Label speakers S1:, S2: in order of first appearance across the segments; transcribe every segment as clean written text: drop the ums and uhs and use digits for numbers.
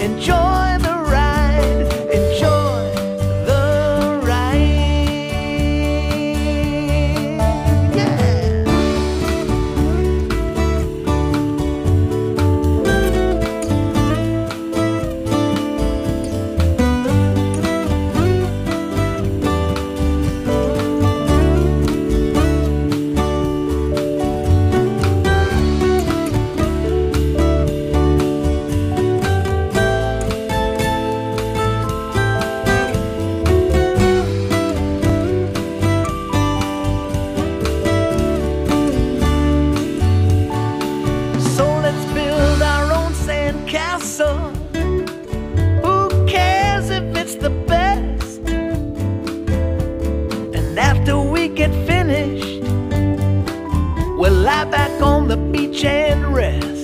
S1: enjoy the ride, enjoy the ride. Yeah. So let's build our own sandcastle. Who cares if it's the best? And after we get finished, we'll lie back on the beach and rest.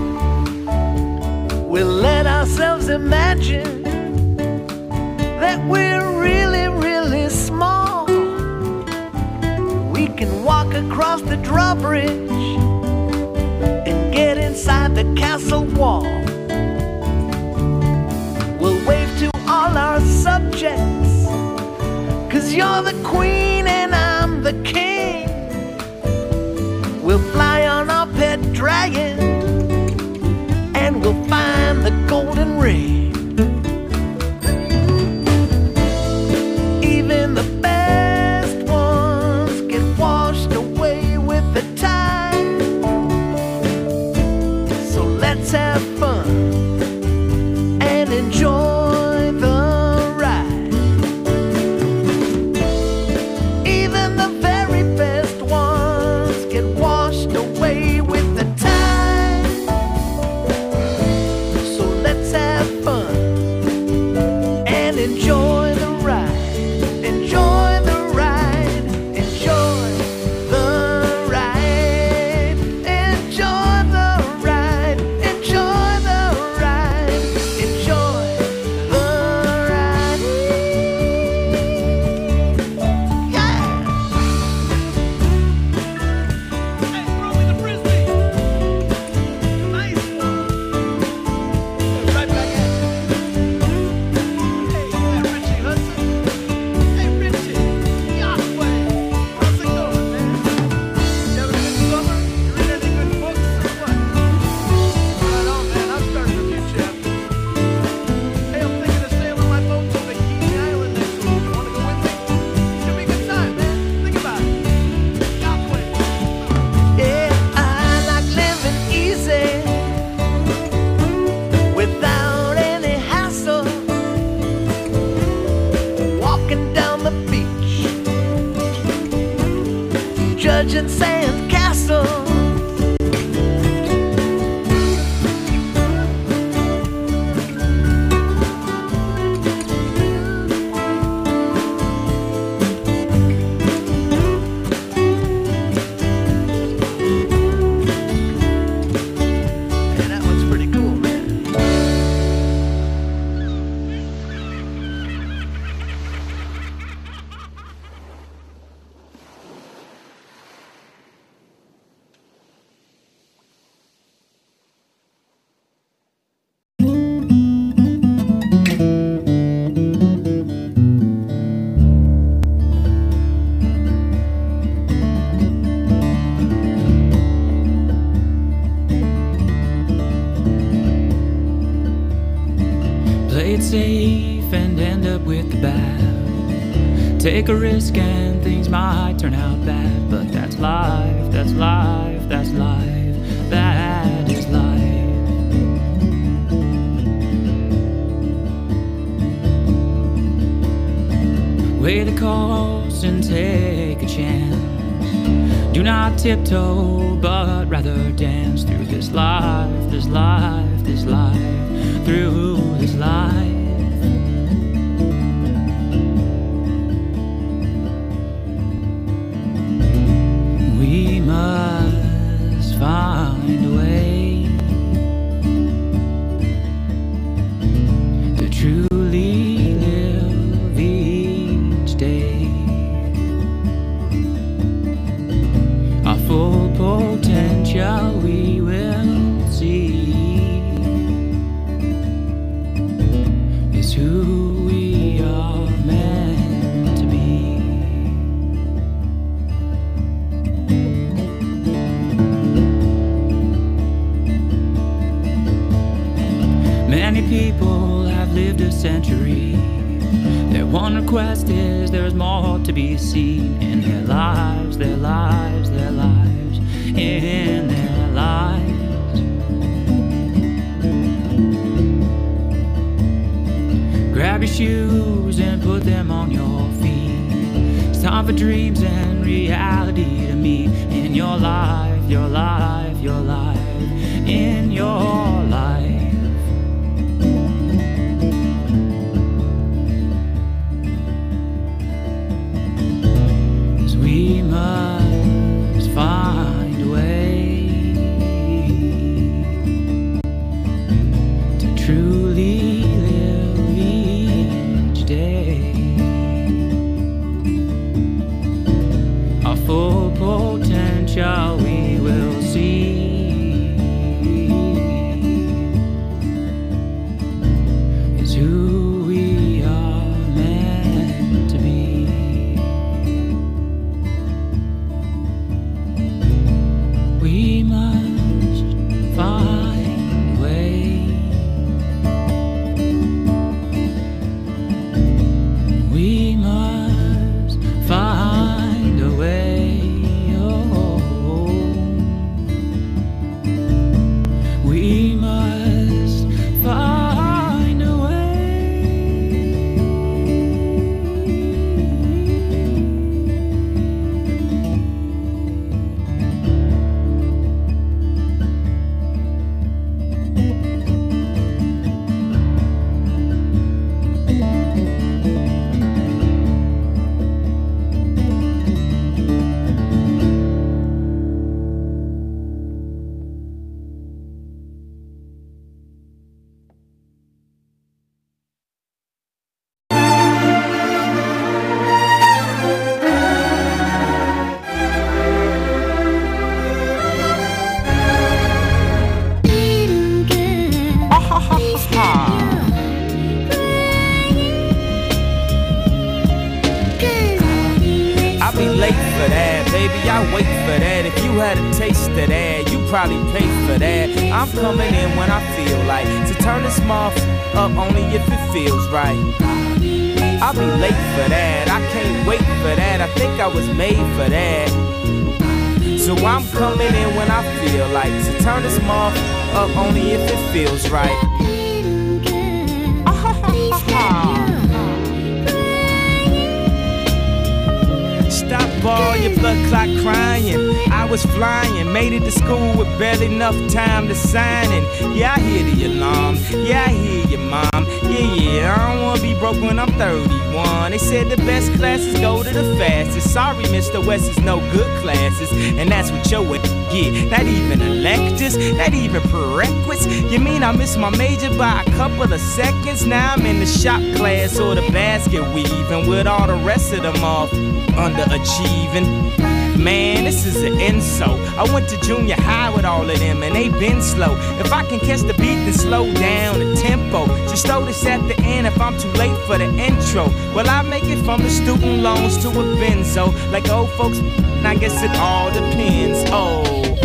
S1: We'll let ourselves imagine that we're really, really small. We can walk across the drawbridge and get inside the castle wall. We'll wave to all our subjects, 'cause you're the queen and I'm the king. We'll fly on our pet dragon and we'll find the golden ring. Even the best ones get washed away with the tide. So let's have fun and enjoy the ride. Even the very best ones get washed away with the tide. So let's have fun and enjoy the ride. Enjoy the ride. Enjoy the ride. Enjoy the ride. Enjoy the ride. Enjoy the ride. Yeah.
S2: Hey, throw me the frisbee. Nice one. Right back at you. Hey, Richie Hudson. Hey, Richie. Yahweh. How's it going, man? You having a good summer? You read any good books or what? Right on, man. I'm starting a few chapters. Hey, I'm thinking of sailing my boat to Bikini Island next week. You wanna go with me? Should be a good time, man. Think about it. Yahweh.
S1: Yeah, I like living easy without any hassle. Walking down the beach, judging sandcastles. Yeah, that one's pretty cool, man.
S3: Play it safe and end up with the bad. Take a risk and things might turn out bad, but that's life, that's life, that's life, that is life. Weigh the cost and take a chance. Do not tiptoe, but rather dance through this life, this life, this life, through this life. We must find a way to truly live each day. Our full potential we will see Many people have lived a century. Their one request is there's more to be seen in their lives, their lives, their lives, in their lives. Grab your shoes and put them on your feet. It's time for dreams and reality to meet in your life, your life, your life, in your life. We must find a way to truly live each day. Our full potential we will see. Is who we are meant to be. We must find a way. We must find a way. Oh, we must find a way.
S4: I be late for that, baby, I wait for that. If you had a taste of that, you probably pay for that. I'm coming in when I feel like to turn this mouth up only if it feels right. I'll be late for that, I can't wait for that. I think I was made for that. So I'm coming in when I feel like to turn this mouth up only if it feels right. Stop all your blood clot crying. I was flying, made it to school with barely enough time to sign in. Yeah, I hear the alarm. Yeah, I hear your mom. Yeah, I don't wanna be broke when I'm 31. They said the best classes go to the fastest. Sorry, Mr. West is no good classes, and that's what your get. Not even electives, not even prerequisites. You mean I missed my major by a couple of seconds? Now I'm in the shop class or the basket weaving with all the rest of them off underachieving. Man, this is an insult. I went to junior high with all of them and they been slow. If I can catch the beat, then slow down the tempo. Just throw this at the end if I'm too late for the intro. Well, I make it from the student loans to a benzo. Like old folks, I guess it all depends. Oh.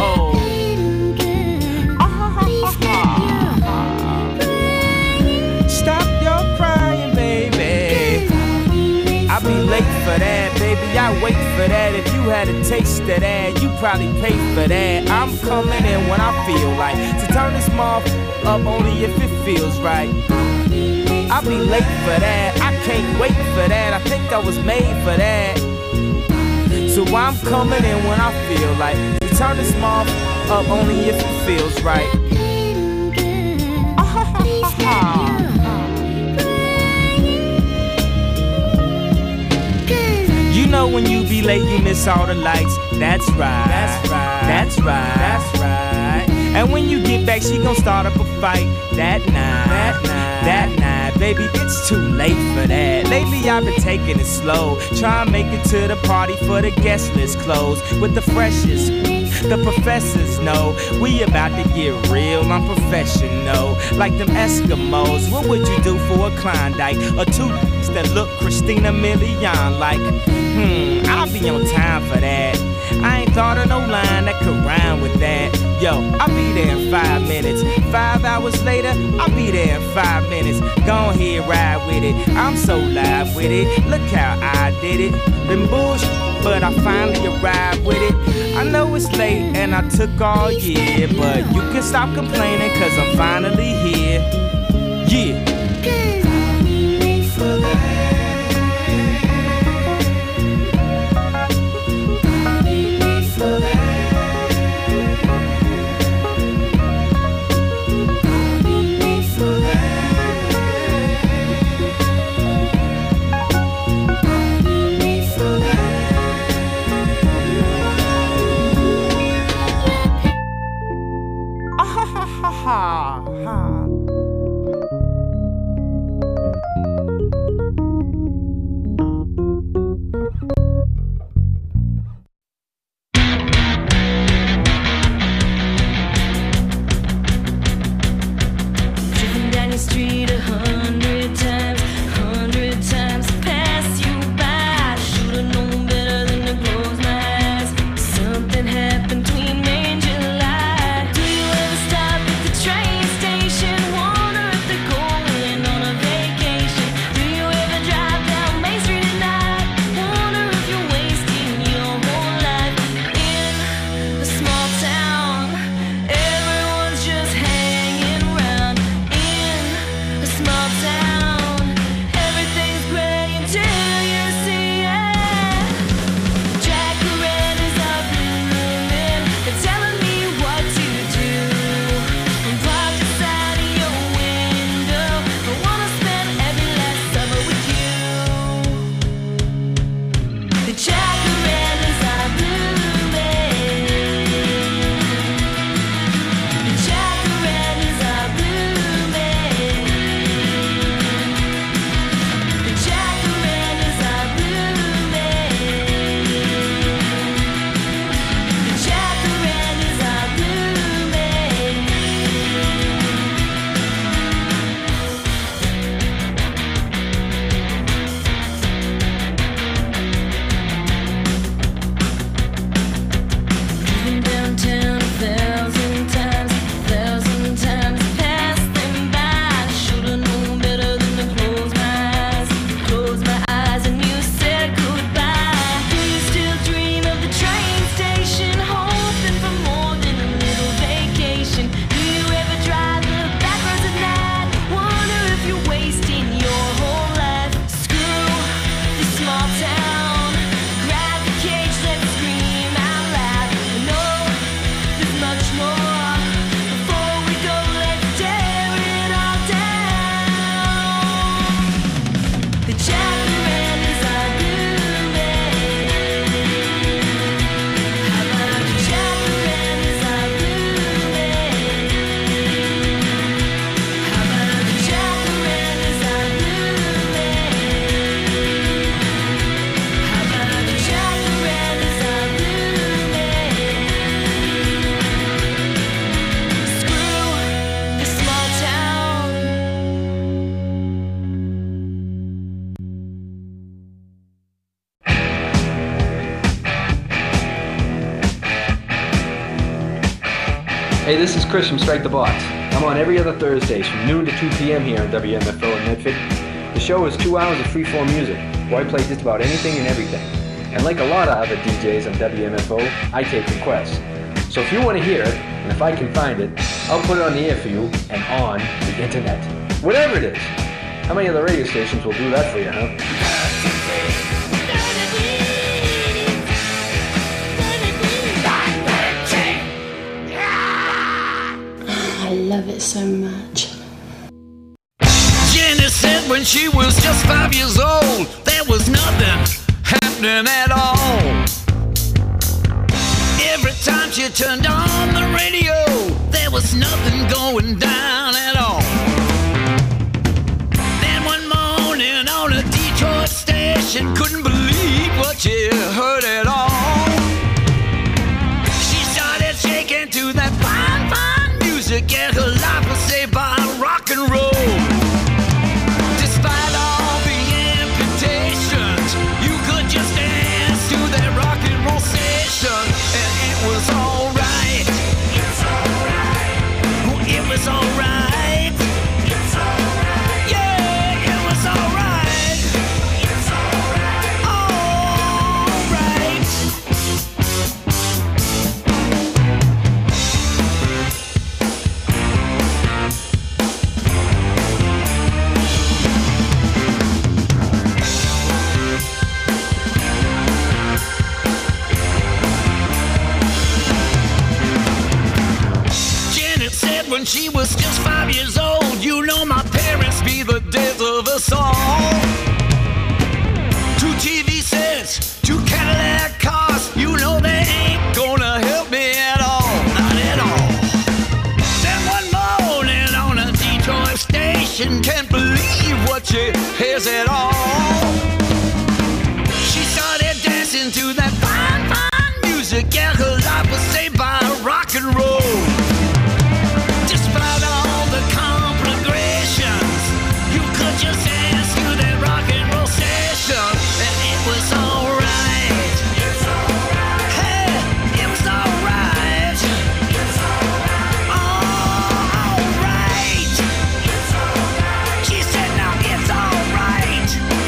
S4: Stop your crying, baby. I'll be late for that, baby, I wait for that. If you had a taste of that, you probably pay for that. I'm coming in when I feel like to turn this mouth up only if it feels right. I'll be late for that, I can't wait for that. I think I was made for that. So I'm coming in when I feel like to turn this mouth up only if it feels right. You know when you be late, you miss all the lights. That's right. That's right. That's right. That's right. And when you get back, she gon' start up a fight. That night. That night. Baby, it's too late for that. Lately I've been taking it slow. Try and make it to the party for the guest list closed with the freshest. The professors know we about to get real, I'm professional. Like them Eskimos, what would you do for a Klondike or two chicks that look Christina Milian like, I'll be on time for that. I ain't thought of no line that could rhyme with that. Yo, I'll be there in 5 minutes. 5 hours later, I'll be there in 5 minutes. Go ahead, ride with it. I'm so live with it. Look how I did it. Been bullshit, but I finally arrived with it. I know it's late and I took all year, but you can stop complaining cause I'm finally here. Yeah.
S5: Hey, this is Chris from Strike the Box. I'm on every other Thursdays from noon to 2 p.m. here on WMFO in Medford. The show is 2 hours of free-form music, where I play just about anything and everything. And like a lot of other DJs on WMFO, I take requests. So if you want to hear it, and if I can find it, I'll put it on the air for you and on the internet. Whatever it is. How many other radio stations will do that for you, huh?
S6: I love it so much.
S1: Jenny said when she was just 5 years old, there was nothing happening at all. Every time she turned on the radio, there was nothing going down at all. Then one morning on a Detroit station, couldn't believe what she heard at all. She started shaking to that fine, fine music, and her life was saved by rock and roll. Despite all being
S7: station can't believe what she hears at all. She started dancing to that fine, fine music. Yeah, her life was saved by rock and roll. Despite all the conflagrations, you could just dance to that rock and roll station, and it was alright. Hey, it was alright. Alright. She said, now it's alright.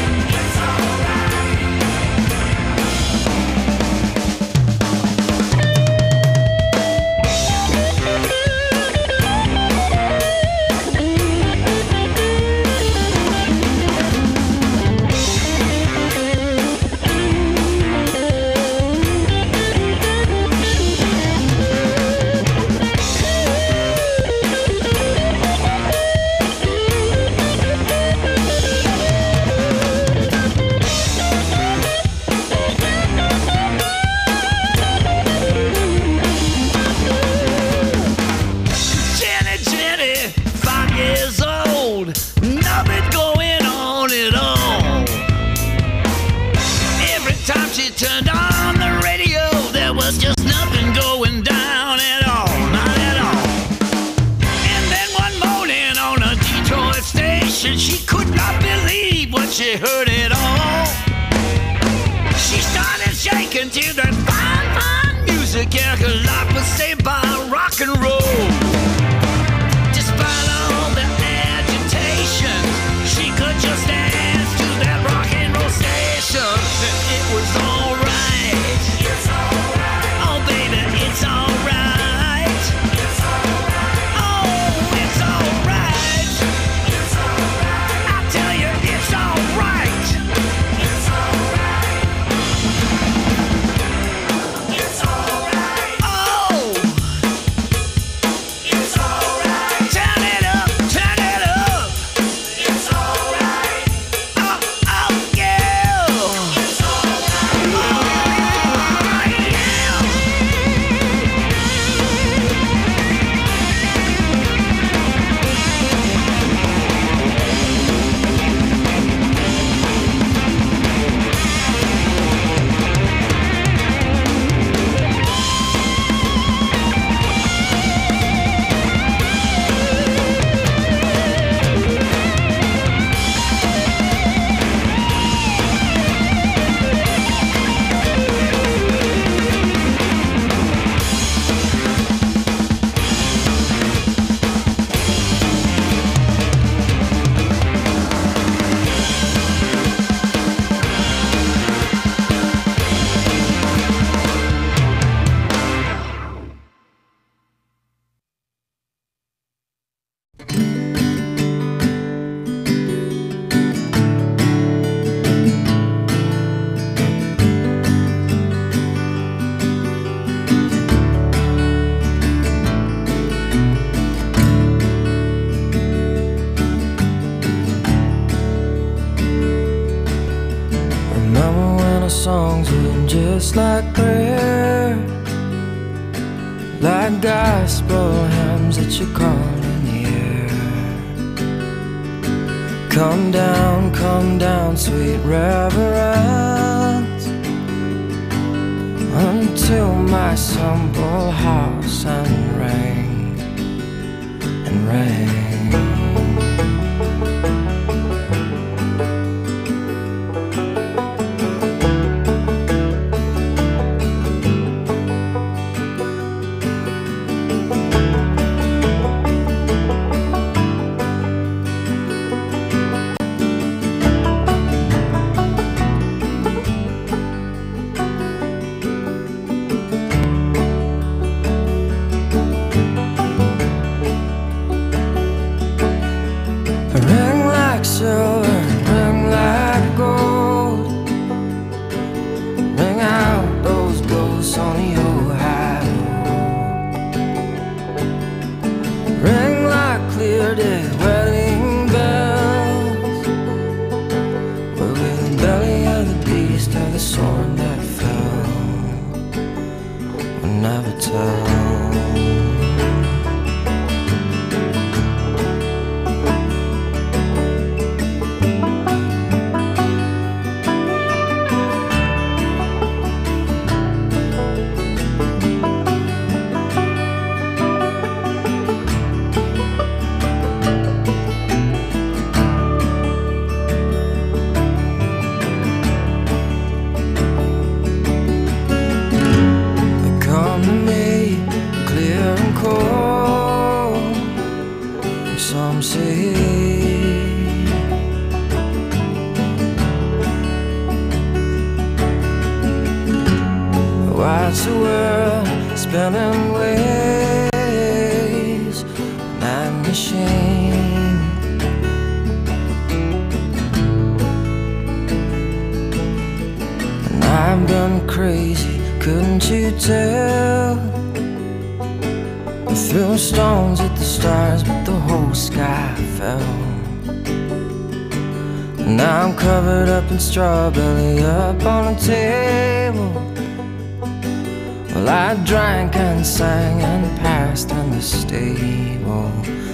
S7: Jenny, 5 years old, nothing going on at all. Every time she turned on the radio, there was just nothing going down at all, not at all. And then one morning on a Detroit station, she could not believe what she heard at all. She started shaking to that fine, fine music. Yeah, her life was saved by rock and roll. Despite all the agitation, she could just dance to that rock and roll station, and it was alright. Oh baby, it's alright. Oh, it's alright. I tell you, it's alright. Oh, turn it up, turn it up. Oh, oh, yeah. Oh, yeah.
S8: Remember when our songs were just like prayer, like gospel hymns that you call in the air. Come down, sweet reverence, until my simple house and rain and rain. Watch the world spinning ways, night machine. And I've been crazy, couldn't you tell? I threw stones at the stars, but the whole sky fell. And now I'm covered up in straw, belly up on a table. Well, I drank and sang and passed in the stable.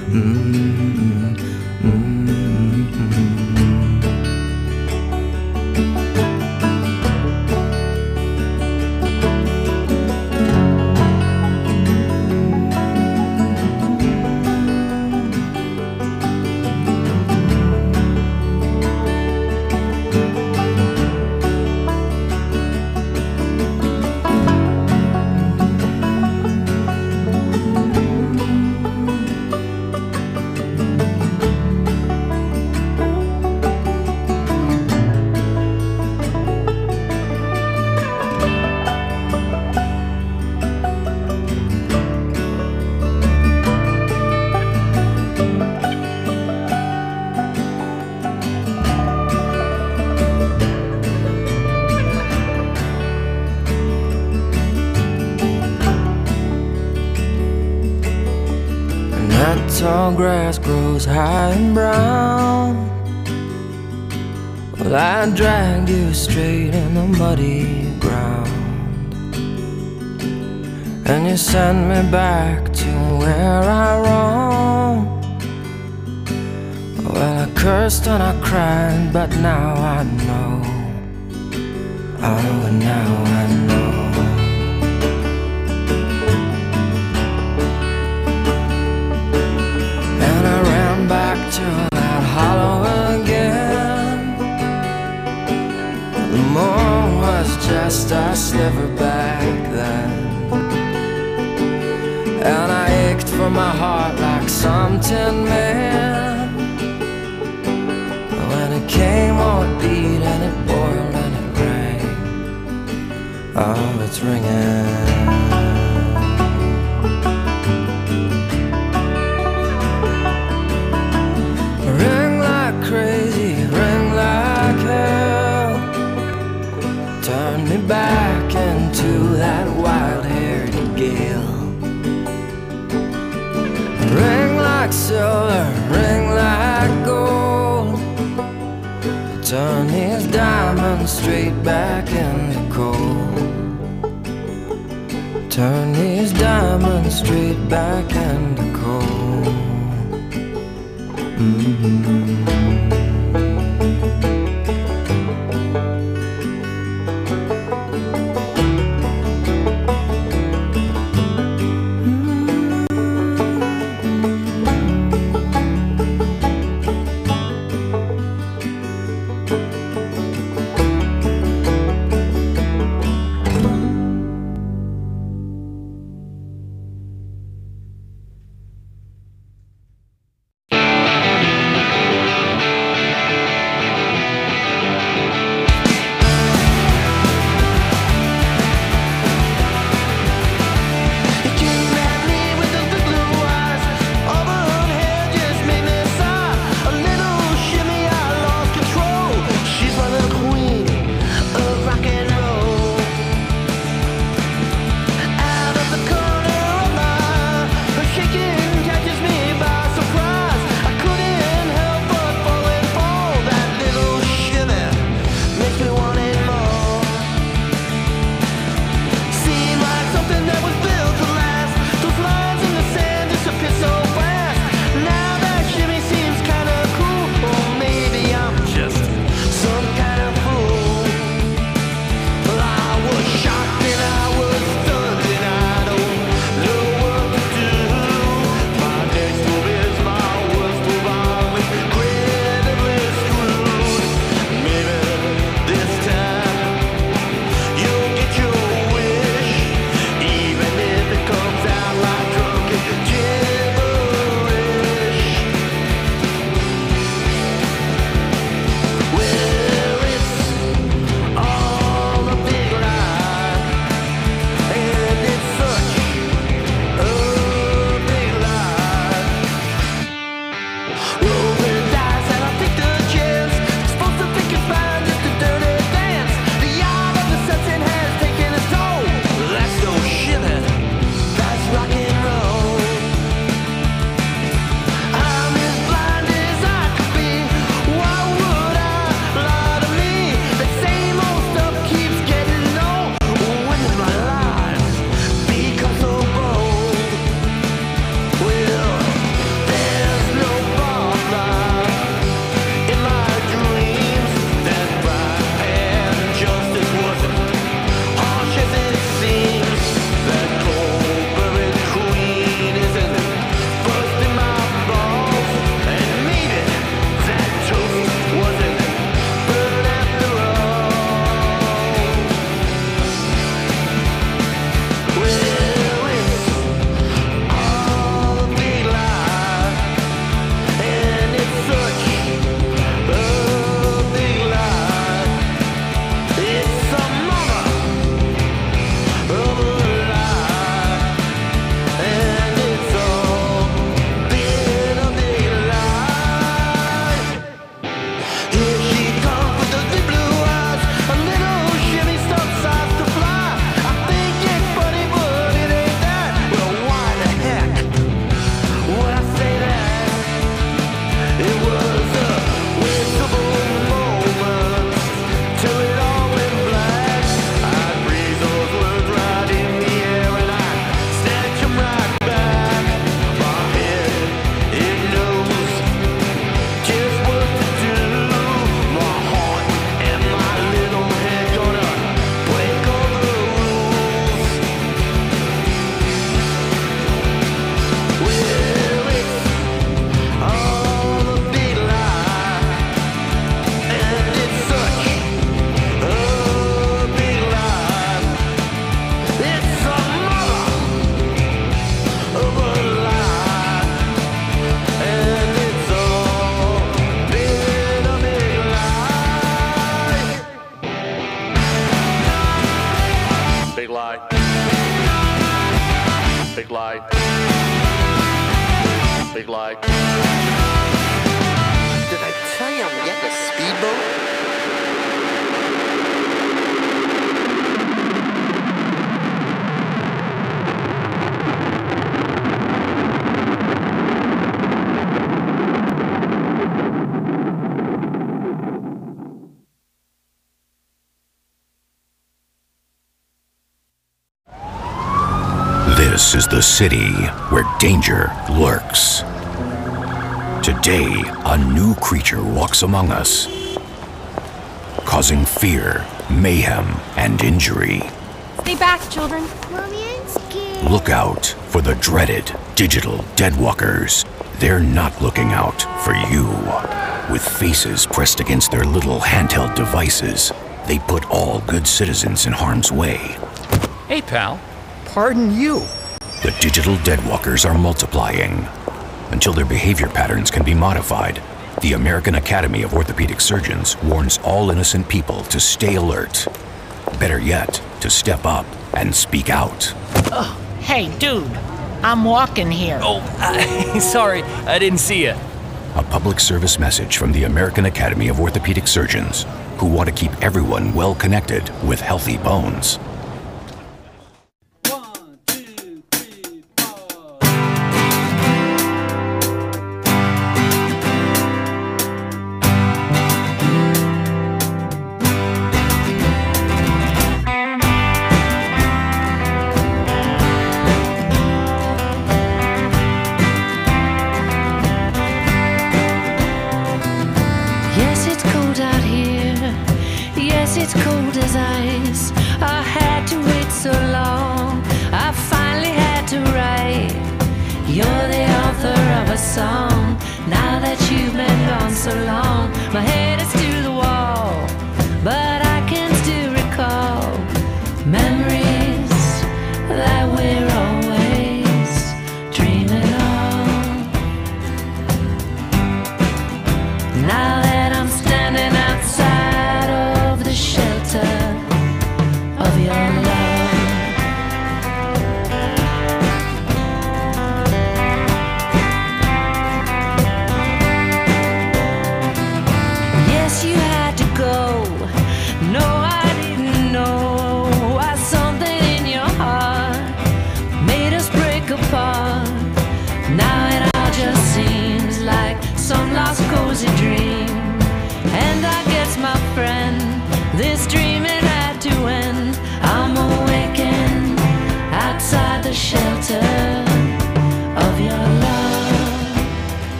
S8: Tall grass grows high and brown. Well, I dragged you straight in the muddy ground, and you sent me back to where I roamed. Well, I cursed and I cried, but now I know. Oh, now I know. Back to that hollow again. The moon was just a sliver back then, and I ached for my heart like some tin man. When it came, oh, it beat and it boiled and it rang. Oh, it's ringing. Crazy, ring like hell. Turn me back into that wild-haired gale. Ring like silver, ring like gold. Turn these diamonds straight back into coal. Turn these diamonds straight back into coal.
S9: This is the city where danger lurks. Today, a new creature walks among us, causing fear, mayhem, and injury.
S10: Stay back, children. Mommy, I'm scared.
S9: Look out for the dreaded digital deadwalkers. They're not looking out for you. With faces pressed against their little handheld devices, they put all good citizens in harm's way.
S11: Hey, pal. Pardon you.
S9: The digital deadwalkers are multiplying. Until their behavior patterns can be modified, the American Academy of Orthopedic Surgeons warns all innocent people to stay alert. Better yet, to step up and speak out.
S12: Oh, hey, dude. I'm walking here.
S11: Oh, sorry. I didn't see you.
S9: A public service message from the American Academy of Orthopedic Surgeons, who want to keep everyone well connected with healthy bones.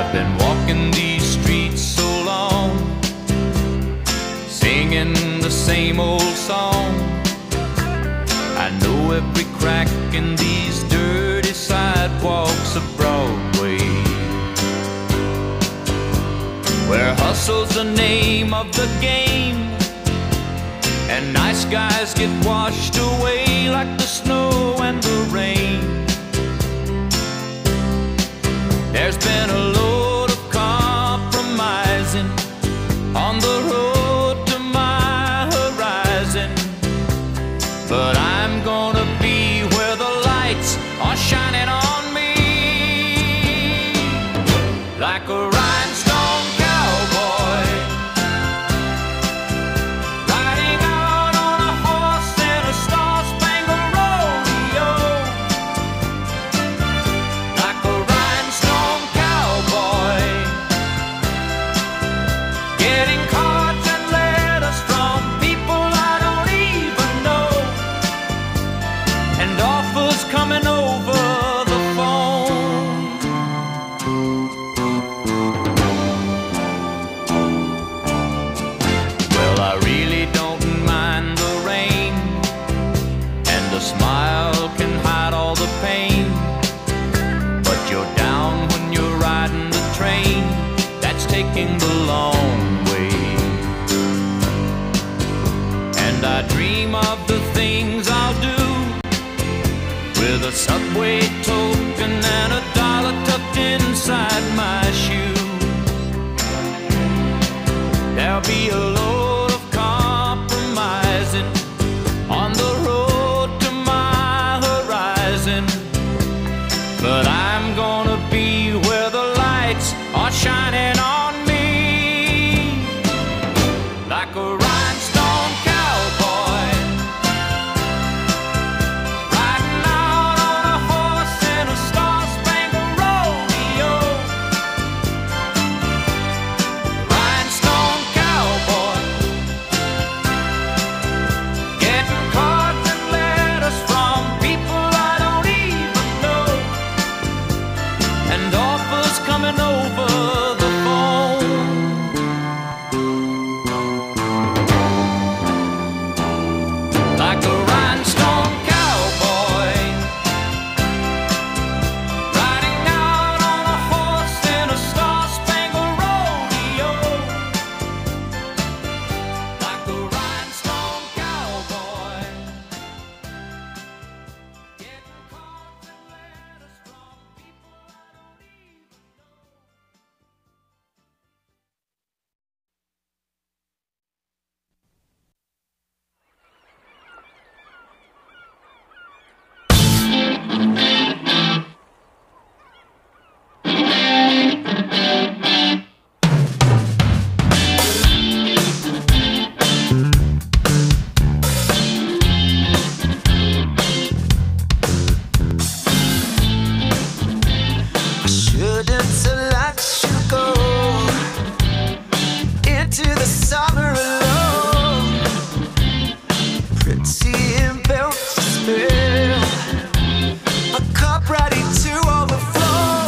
S13: Been walking these streets so long, singing the same old song. I know every crack in these dirty sidewalks of Broadway, where hustle's the name of the game, and nice guys get washed away like the snow and the rain. There's been a load of compromising on the road to my horizon, but I'm gonna be where the lights are shining on me, like a rhinestone cowboy, riding out on a horse in a star-spangled rodeo, like a rhinestone cowboy, getting cards and letters from people I don't even know, and offers coming over the phone. Well, I really don't mind the rain, and a smile can hide all the pain, but you're down when you're riding the train that's taking the long way. And I dream of the things I'll do with a subway token and a dollar tucked inside my shoe. There'll be a load of compromising on the road to my horizon, but I'm gonna be where the lights are shining on me, like a rhinestone cowboy, riding out on a horse in a star-spangled rodeo, rhinestone cowboy, getting cards and letters from people I don't even know, and offers coming over the phone. Like a rhinestone cowboy, riding out on a horse in a star-spangled rodeo, like a rhinestone cowboy, getting cards and letters from people I don't even know.
S1: I shouldn't have let you go into the summer alone. Pretty and built to spill, a cup ready to overflow.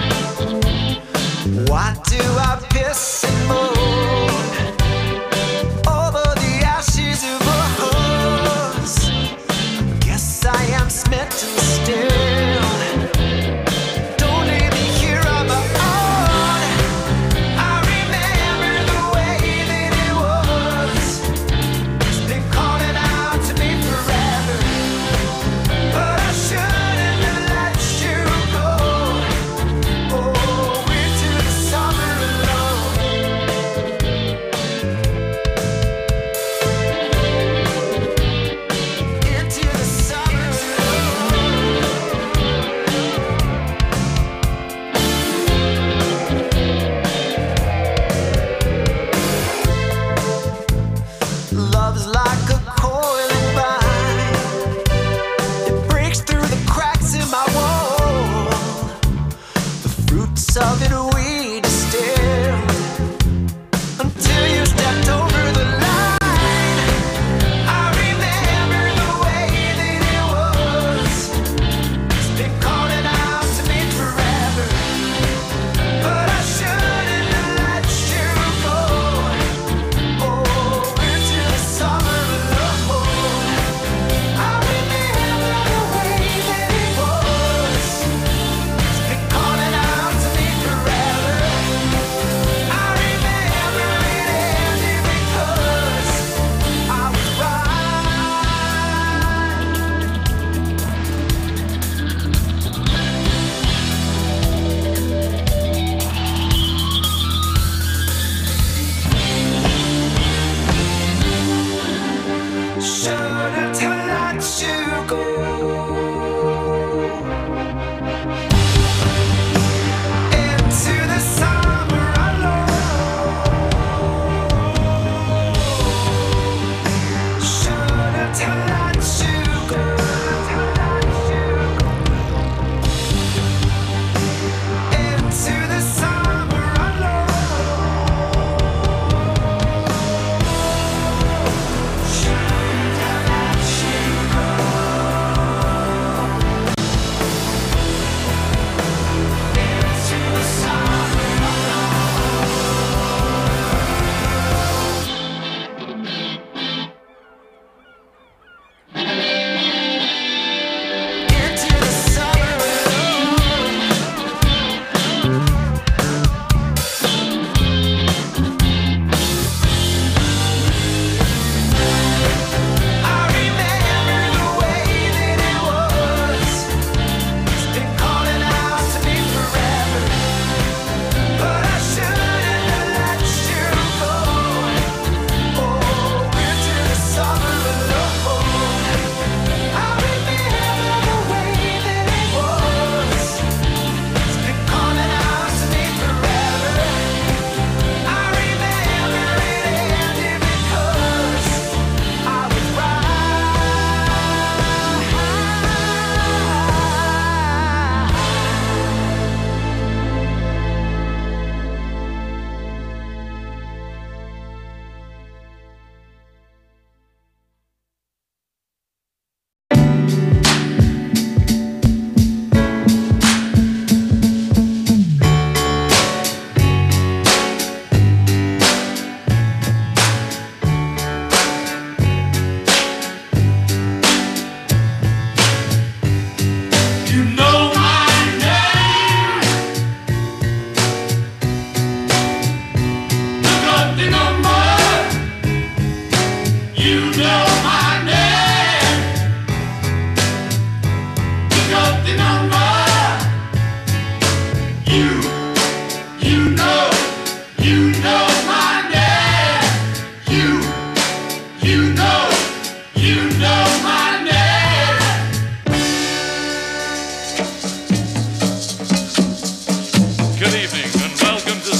S1: Why do I piss and moan over the ashes of a horse? Guess I am smitten still. Don't leave me here on my own. I remember the way that it was. It's been calling out to me forever, but I shouldn't have let you go. Oh, into the summer alone.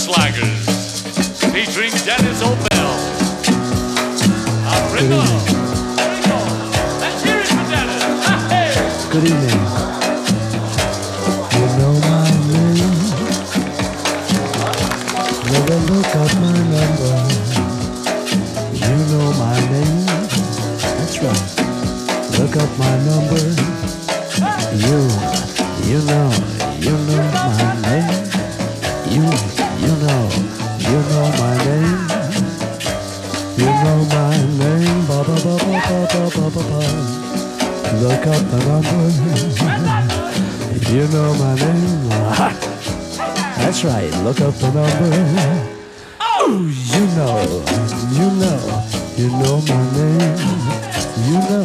S14: Slaggers, featuring Dennis Opel. Ringo. Let's hear it for Dennis. Hey.
S1: Good evening. You know my name. Never look up my number. You know my name. That's right. Look up my number. You know my name. You know my name. You know my name. Ba ba ba ba ba ba ba ba. Look up the number. You know my name. That's right. Look up the number. Oh, you know my name. You know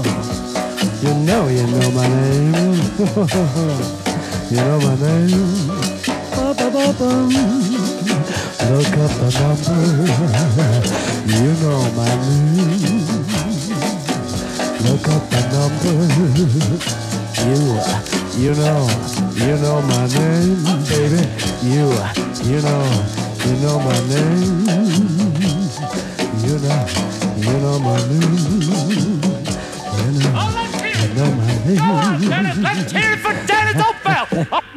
S1: my name. You know my name. Ba ba ba ba. Look up the number. You know my name. Look up the number. You know my name, baby. You know my name. You know my name. You know my name.
S14: Dennis, let's hear it for Dennis Opel.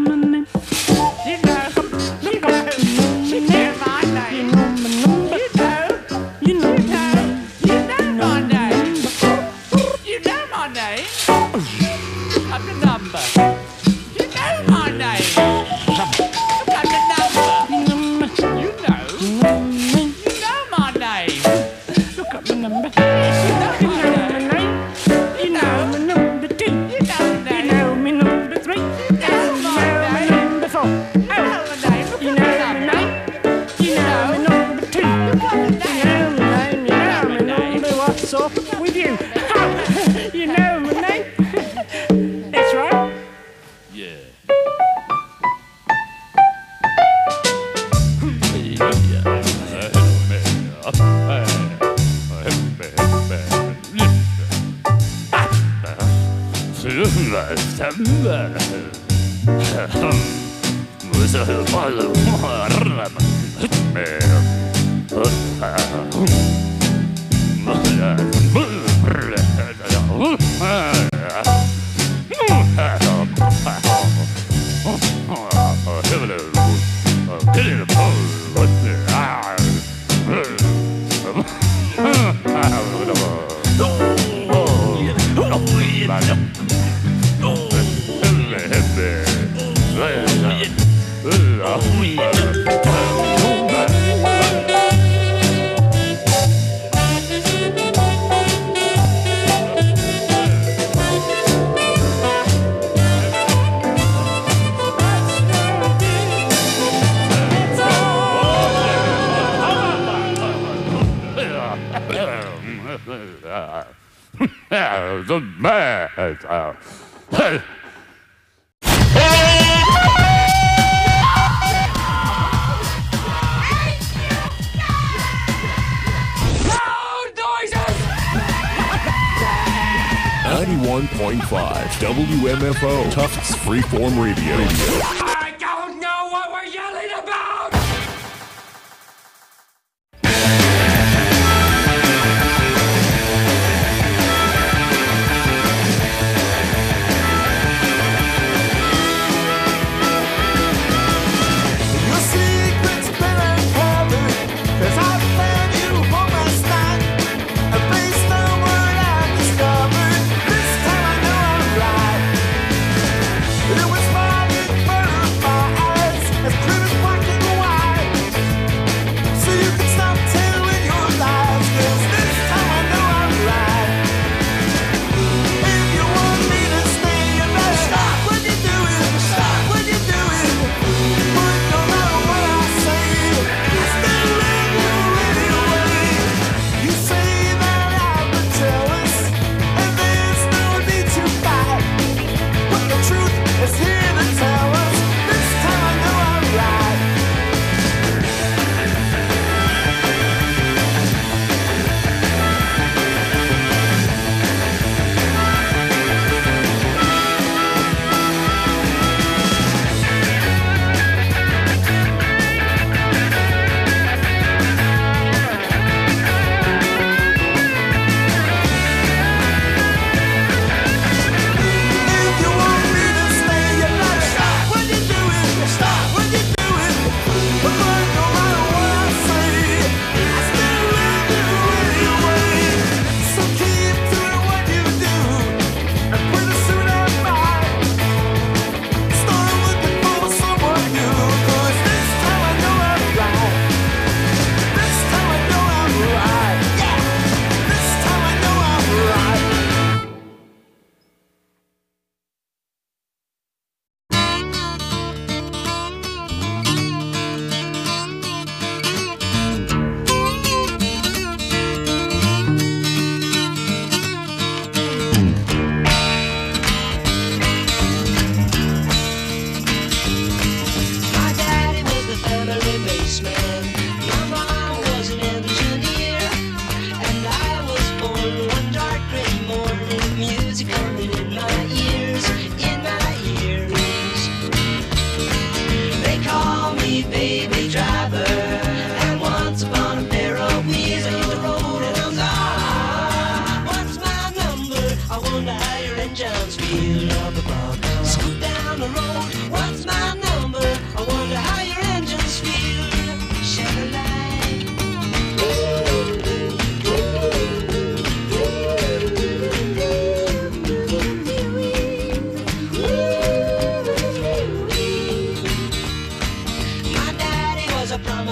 S12: With you. You know my name. That's right.
S14: Yeah.
S15: The man.
S16: 91.5 WMFO Tufts Freeform Radio.
S17: I don't know what we're yelling about!
S1: Your secret's been uncovered, 'cause I found you home last night. And based on what I've discovered, this time I know I'm right. It was my big bird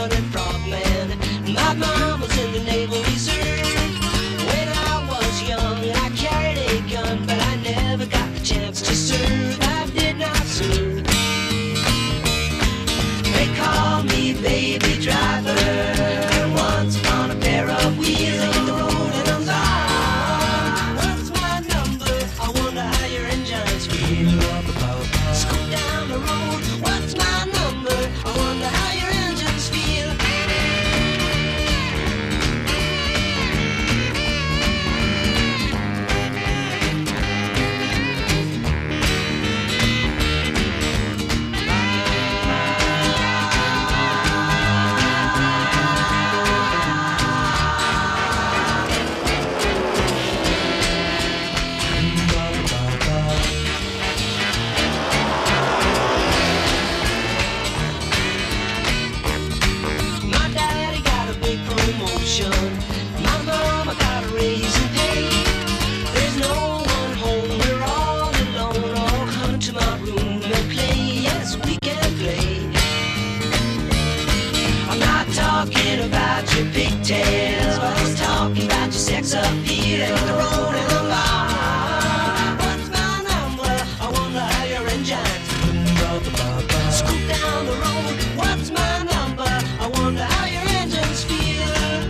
S8: running frogman. My mom was in the Naval Reserve. When I was young, I carried a gun, but I never got the chance to serve. I did not serve. They call me baby driver. Once upon a pair of wheels on the road and I'm gone. What's my number? I wonder how your engines feel. Scoot down the road. What's my number? I wonder how your engines feel. My daddy got a big promotion. My mama got a raise in pay. There's no one home, we're all alone. All come to my room and play. Yes, we can play. I'm not talking about your pigtails, but I'm talking about your sex appeal and the road and the bar. What's my number? I wonder how your engines feel. Scoot down the road. What's my number? I wonder how your engines feel.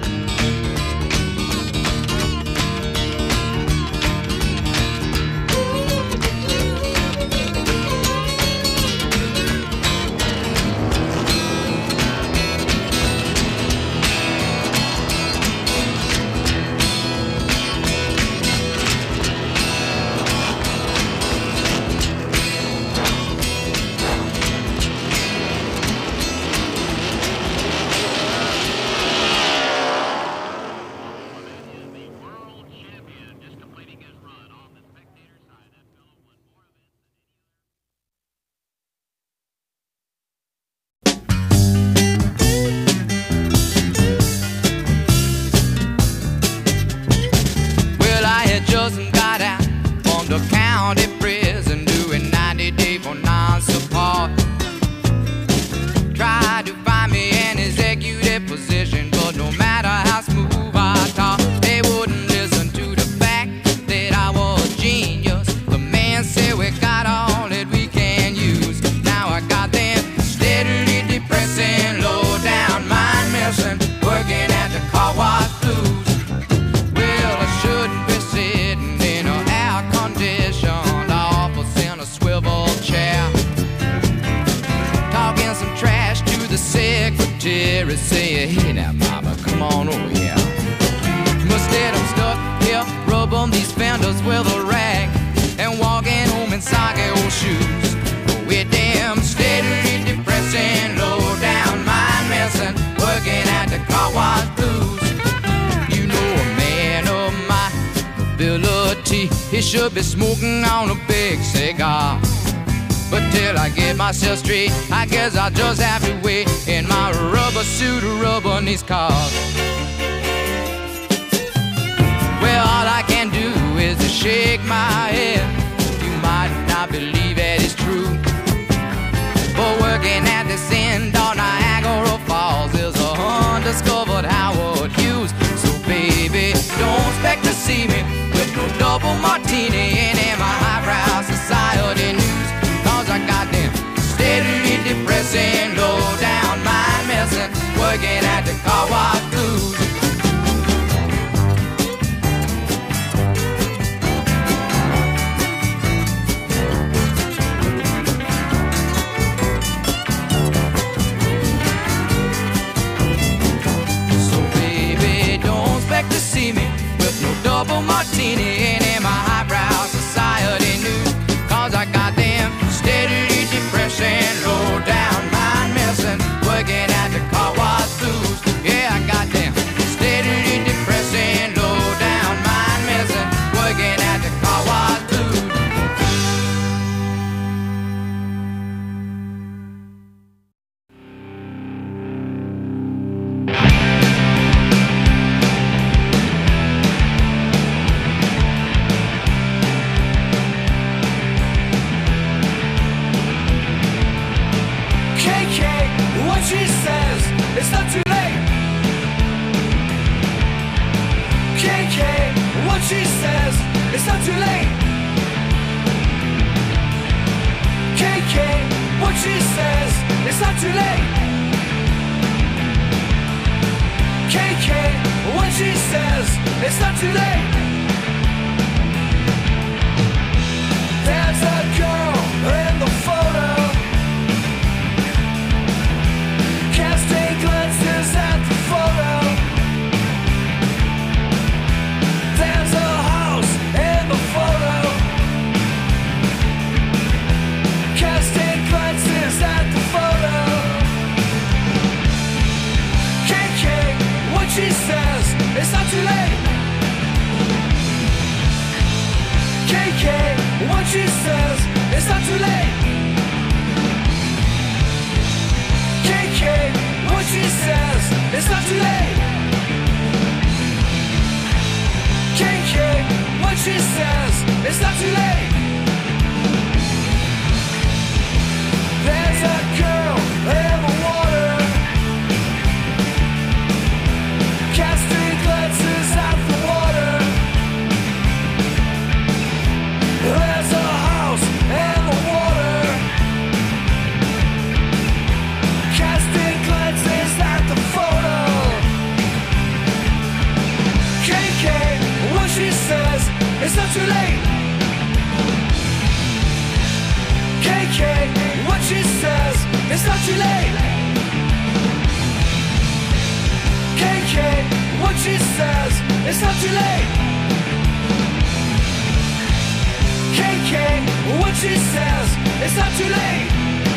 S13: Well, I had just got out from the county prison doing 90 days for non-support. Tried to find me an executive position, but no matter how smooth I talk, they wouldn't listen to the fact that I was a genius. The man said we got all that we can use. Now I got them steadily depressing, low down, mind messing, working at the car wash blues. Well, I shouldn't be sitting in an air-conditioned office in a swivel chair, talking some trash to the secretary, saying, hey now mama, come on over here. Instead I'm stuck here, rubbing these fenders with a rag and walking home in soggy old shoes. With them steadily depressing, low down, mind messing, working at the car wash blues. You know a man of my ability, he should be smoking on a big cigar. But till I get myself straight, I guess I'll just have to wait in my rubber suit, rubbing these cars. Well, all I can do is to shake my head. You might not believe it is true, but working at this end on Niagara Falls is a undiscovered Howard Hughes. So baby, don't expect to see me with no double martini and in my highbrow society news. Cause I got them steadily depressing, low down, mind messing, working at the car wash blues. So baby, don't expect to see me with no double martini and in my highbrow society news. Cause I got them steadily depressing, low down, mind messing, working at the car wash blues. Yeah.
S1: KK, what she says, it's not too late. KK, what she says, it's not too late. KK, what she says, it's not too late. There's a girl in the photo, casting glances at the photo. There's a house in the photo, casting glances at the photo. KK, what she says, it's not too late. KK, what she says, it's not too late. KK, what she says, it's not too late. KK, what she says, it's not too late. There's a girl in the water, casting glances at the water. There's a house in the water, casting glances at the photo. KK, what she says, it's not too late. KK, what she says, it's not too late. KK, what she says, it's not too late. KK, what she says, it's not too late.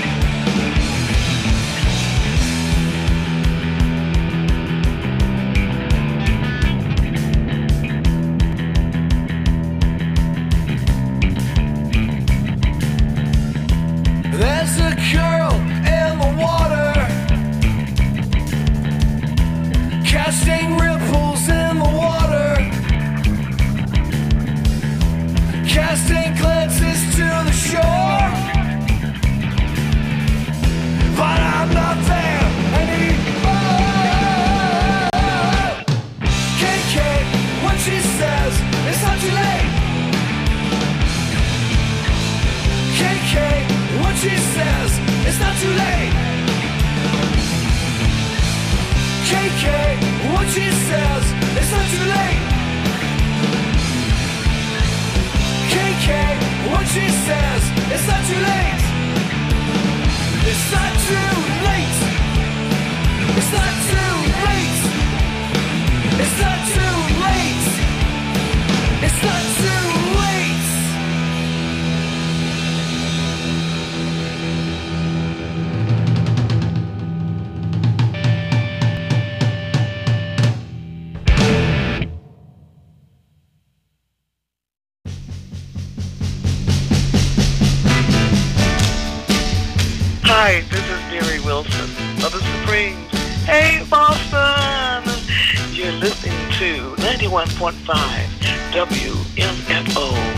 S1: There's a girl in the water, casting ripples in the water, casting glances to the shore. But I'm not there anymore. KK, what she says, it's not too late. KK, what she says, it's not too late. KK, what she says, it's not too late. KK, what she says, it's not too late. It's not too late. It's not too late. It's not too late. It's not too late.
S18: Hi, this is Mary Wilson of the Supremes. Hey, Boston! You're listening to 91.5 WMFO.